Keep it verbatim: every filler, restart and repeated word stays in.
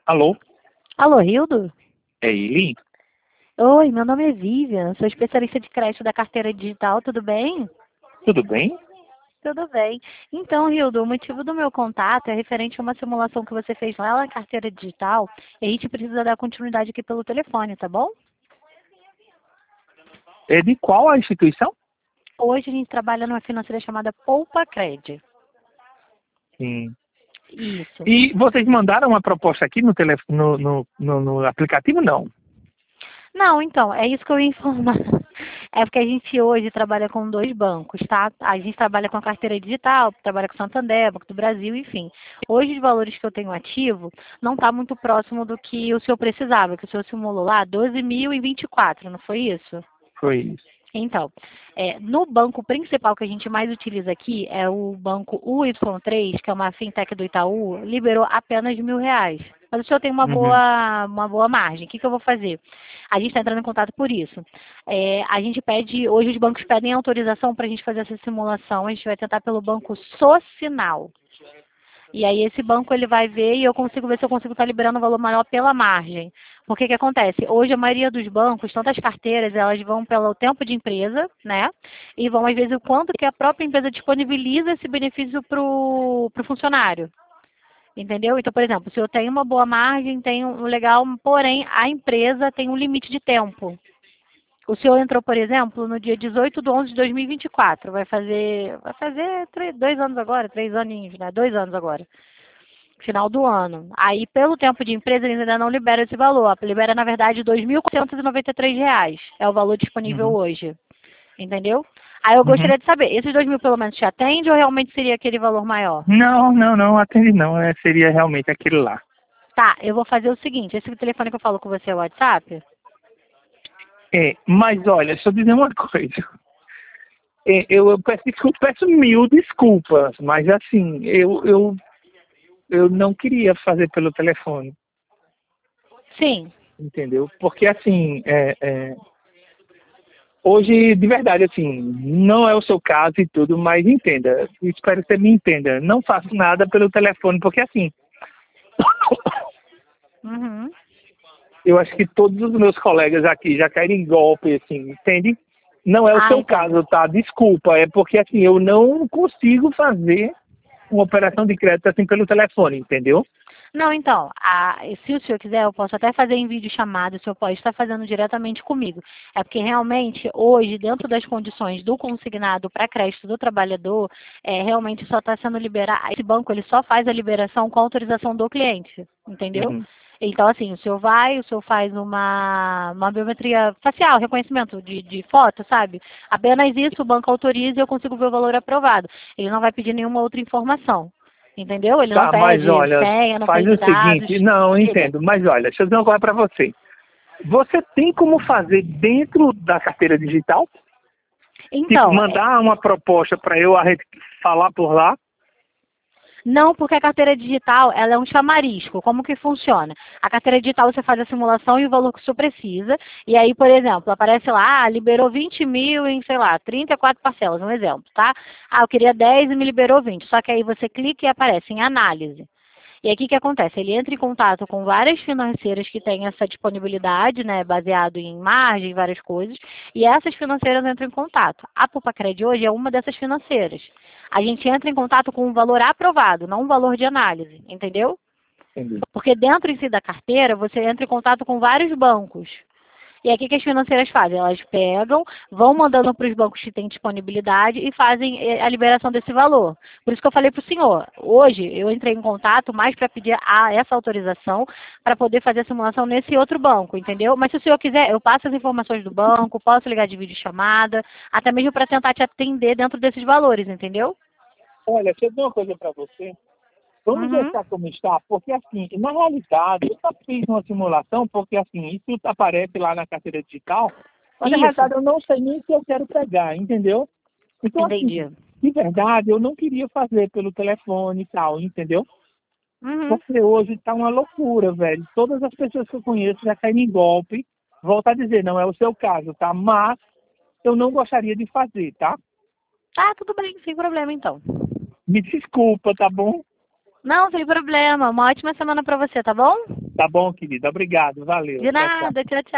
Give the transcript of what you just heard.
Alô? Alô, Hildo? É ele? Oi, meu nome é Vivian, sou especialista de crédito da carteira digital, tudo bem? Tudo bem? Tudo bem. Então, Hildo, o motivo do meu contato é referente a uma simulação que você fez lá na carteira digital e a gente precisa dar continuidade aqui pelo telefone, tá bom? É de qual a instituição? Hoje a gente trabalha numa financeira chamada Poupa Cred. Sim. Isso. E vocês mandaram uma proposta aqui no, telefone, no, no, no, no aplicativo? Não. Não, então, é isso que eu ia informar. É porque a gente hoje trabalha com dois bancos, tá? A gente trabalha com a carteira digital, trabalha com o Santander, Banco do Brasil, enfim. Hoje os valores que eu tenho ativo não está muito próximo do que o senhor precisava, que o senhor simulou lá doze mil e vinte e quatro, não foi isso? Foi isso. Então, é, no banco principal que a gente mais utiliza aqui é o banco U Y três, que é uma fintech do Itaú, liberou apenas mil reais. Mas o senhor tem uma Uhum. boa, uma boa margem. O que, que eu vou fazer? A gente está entrando em contato por isso. É, a gente pede, hoje os bancos pedem autorização para a gente fazer essa simulação. A gente vai tentar pelo banco Socinal. E aí esse banco ele vai ver e eu consigo ver se eu consigo estar liberando um valor maior pela margem. Porque que acontece? Hoje a maioria dos bancos, tanto as carteiras, elas vão pelo tempo de empresa, né? E vão às vezes o quanto que a própria empresa disponibiliza esse benefício para o funcionário. Entendeu? Então, por exemplo, se eu tenho uma boa margem, tenho um legal, porém a empresa tem um limite de tempo. O senhor entrou, por exemplo, no dia dezoito de onze de dois mil e vinte e quatro. Vai fazer, vai fazer três, dois anos agora, três aninhos, né? Dois anos agora. Final do ano. Aí, pelo tempo de empresa, eles ainda não liberam esse valor. Libera, na verdade, dois mil quatrocentos e noventa e três reais. É o valor disponível Uhum. hoje. Entendeu? Aí eu Uhum. gostaria de saber, esses dois mil pelo menos te atende ou realmente seria aquele valor maior? Não, não, não, atende não. É, seria realmente aquele lá. Tá, eu vou fazer o seguinte, esse telefone que eu falo com você é o WhatsApp? É, mas olha, deixa eu dizer uma coisa. É, eu, eu peço desculpa, peço mil desculpas, mas assim, eu, eu, eu não queria fazer pelo telefone, Sim. entendeu? Porque assim, é, é, hoje, de verdade, assim, não é o seu caso e tudo, mas entenda, espero que você me entenda. Não faço nada pelo telefone, porque assim, Uhum. eu acho que todos os meus colegas aqui já caíram em golpe, assim, entende? Não é o Ah, seu entendo. caso, tá? Desculpa, é porque assim, eu não consigo fazer uma operação de crédito assim pelo telefone, entendeu? Não, então, a- se o senhor quiser, eu posso até fazer em vídeo chamada, o senhor pode estar fazendo diretamente comigo. É porque realmente, hoje, dentro das condições do consignado para crédito do trabalhador, é, realmente só está sendo liberado. Esse banco ele só faz a liberação com autorização do cliente, entendeu? Uhum. Então, assim, o senhor vai, o senhor faz uma, uma biometria facial, reconhecimento de, de foto, sabe? Apenas isso o banco autoriza e eu consigo ver o valor aprovado. Ele não vai pedir nenhuma outra informação. Entendeu? Ele não Tá, mas pede olha, senha, não faz pede o dados. seguinte, não, eu Diga. entendo, mas olha, deixa eu dizer uma coisa para você. Você tem como fazer dentro da carteira digital? Tipo, Então, é- mandar uma proposta para eu a gente falar por lá? não, porque a carteira digital, ela é um chamarisco. Como que funciona? A carteira digital você faz a simulação e o valor que o senhor precisa. E aí, por exemplo, aparece lá, ah, liberou vinte mil em, sei lá, trinta e quatro parcelas, um exemplo, tá? Ah, eu queria dez e me liberou vinte. Só que aí você clica e aparece em análise. E aí o que, que acontece? Ele entra em contato com várias financeiras que têm essa disponibilidade, né, baseado em margem, várias coisas, e essas financeiras entram em contato. A Pupacred hoje é uma dessas financeiras. A gente entra em contato com um valor aprovado, não um valor de análise, entendeu? Entendi. Porque dentro em si da carteira, você entra em contato com vários bancos. E aí o que, que as financeiras fazem? Elas pegam, vão mandando para os bancos que têm disponibilidade e fazem eh, a liberação desse valor. Por isso que eu falei para o senhor, hoje eu entrei em contato mais para pedir a, essa autorização para poder fazer a simulação nesse outro banco, entendeu? Mas se o senhor quiser, eu passo as informações do banco, posso ligar de videochamada, até mesmo para tentar te atender dentro desses valores, entendeu? Olha, deixa eu dizer uma coisa para você. Vamos Uhum. deixar como está, porque assim, na realidade, eu só fiz uma simulação, porque assim, isso aparece lá na carteira digital, mas na Isso, realidade eu não sei nem se eu quero pegar, entendeu? Então assim, entendi. de verdade, eu não queria fazer pelo telefone e tal, entendeu? Uhum. Porque hoje está uma loucura, velho. Todas as pessoas que eu conheço já caíram em golpe. Volto a dizer, não é o seu caso, tá? Mas eu não gostaria de fazer, tá? Tá, tudo bem, sem problema então. Me desculpa, tá bom? Não, sem problema. Uma ótima semana para você, tá bom? Tá bom, querida? Obrigado, valeu. De Tchau, tchau. nada, tchau, tchau.